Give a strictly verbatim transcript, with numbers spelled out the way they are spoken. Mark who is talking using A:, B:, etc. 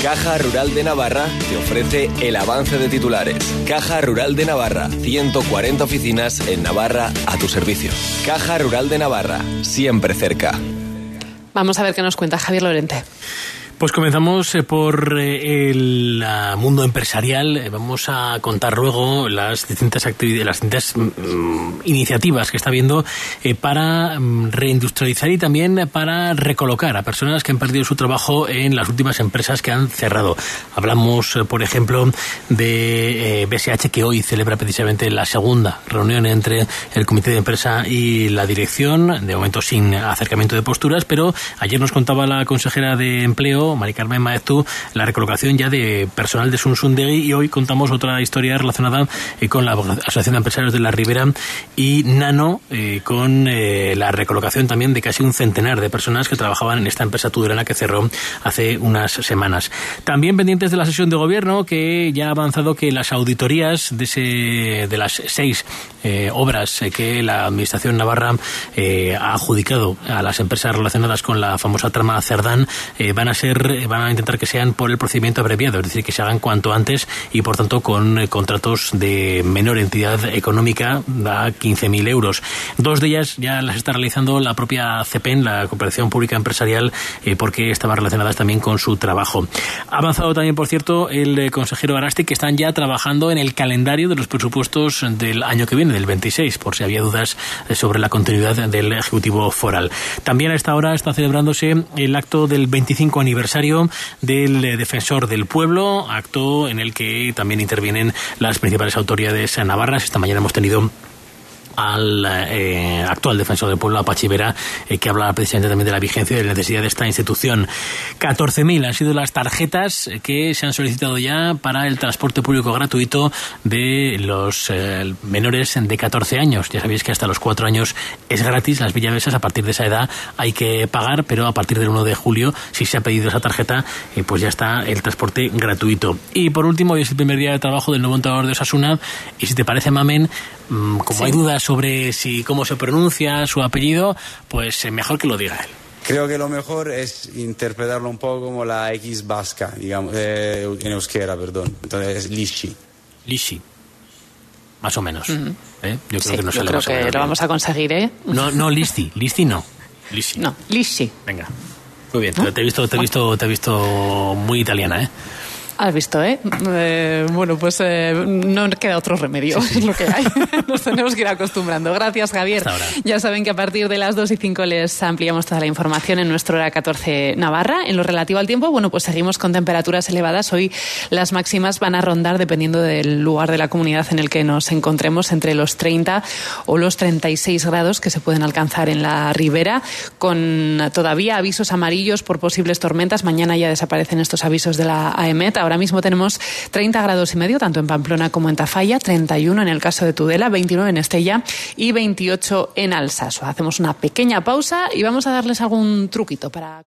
A: Caja Rural de Navarra te ofrece el avance de titulares. Caja Rural de Navarra, ciento cuarenta oficinas en Navarra a tu servicio. Caja Rural de Navarra, siempre cerca.
B: Vamos a ver qué nos cuenta Javier Lorente.
C: Pues comenzamos por el mundo empresarial. Vamos a contar luego las distintas actividades, las distintas um, iniciativas que está habiendo eh, para um, reindustrializar y también para recolocar a personas que han perdido su trabajo en las últimas empresas que han cerrado. Hablamos, eh, por ejemplo, de eh, B S H, que hoy celebra precisamente la segunda reunión entre el comité de empresa y la dirección, de momento sin acercamiento de posturas, pero ayer nos contaba la consejera de Empleo, Mari Carmen Maeztu, la recolocación ya de personal de Zunsundegi, y hoy contamos otra historia relacionada eh, con la Asociación de Empresarios de la Ribera y Nano, eh, con eh, la recolocación también de casi un centenar de personas que trabajaban en esta empresa tudelana que cerró hace unas semanas. También pendientes de la sesión de gobierno, que ya ha avanzado que las auditorías de, ese, de las seis eh, obras eh, que la Administración navarra eh, ha adjudicado a las empresas relacionadas con la famosa trama Cerdán eh, van a ser van a intentar que sean por el procedimiento abreviado, es decir, que se hagan cuanto antes y, por tanto, con eh, contratos de menor entidad económica, da quince mil euros. Dos de ellas ya las está realizando la propia CEPEN, la Cooperación Pública Empresarial, eh, porque estaban relacionadas también con su trabajo. Ha avanzado también, por cierto, el eh, consejero Arasti, que están ya trabajando en el calendario de los presupuestos del año que viene, del veintiséis, por si había dudas eh, sobre la continuidad del Ejecutivo Foral. También a esta hora está celebrándose el acto del veinticinco aniversario del Defensor del Pueblo, acto en el que también intervienen las principales autoridades navarras. Esta mañana hemos tenido al eh, actual defensor del pueblo, Apache Vera, eh, que habla precisamente también de la vigencia y de la necesidad de esta institución. catorce mil han sido las tarjetas que se han solicitado ya para el transporte público gratuito de los eh, menores de catorce años. Ya sabéis que hasta los cuatro años es gratis. Las villavesas, a partir de esa edad hay que pagar, pero a partir del uno de julio, si se ha pedido esa tarjeta, eh, pues ya está el transporte gratuito. Y por último, hoy es el primer día de trabajo del nuevo entrenador de Osasuna, y si te parece, Mamen, mmm, como sí. hay dudas sobre si cómo se pronuncia su apellido, pues eh, mejor que lo diga él.
D: Creo que lo mejor es interpretarlo un poco como la X vasca, digamos, eh, en euskera, perdón. Entonces, Lishi.
C: Lishi. Más o menos. Uh-huh. ¿Eh? Yo creo
B: sí,
C: que no
B: yo
C: sale
B: creo
C: más o
B: que
C: menos
B: lo
C: bien.
B: vamos a conseguir, ¿eh?
C: No, no, Listi. Listi no. Lishi.
B: No, Lishi.
C: Venga. Muy bien.
B: ¿No?
C: Te he visto, te he visto, te he visto muy italiana, ¿eh?
B: Has visto, ¿eh? eh bueno, pues eh, no queda otro remedio, sí, sí. Es lo que hay. Nos tenemos que ir acostumbrando. Gracias, Javier. Ya saben que a partir de las dos y cinco les ampliamos toda la información en nuestro Hora catorce Navarra. En lo relativo al tiempo, bueno, pues seguimos con temperaturas elevadas. Hoy las máximas van a rondar, dependiendo del lugar de la comunidad en el que nos encontremos, entre los treinta o los treinta y seis grados que se pueden alcanzar en la ribera, con todavía avisos amarillos por posibles tormentas. Mañana ya desaparecen estos avisos de la AEMET. Ahora mismo tenemos treinta grados y medio, tanto en Pamplona como en Tafalla, treinta y uno en el caso de Tudela, veintinueve en Estella y veintiocho en Alsaso. Hacemos una pequeña pausa y vamos a darles algún truquito para...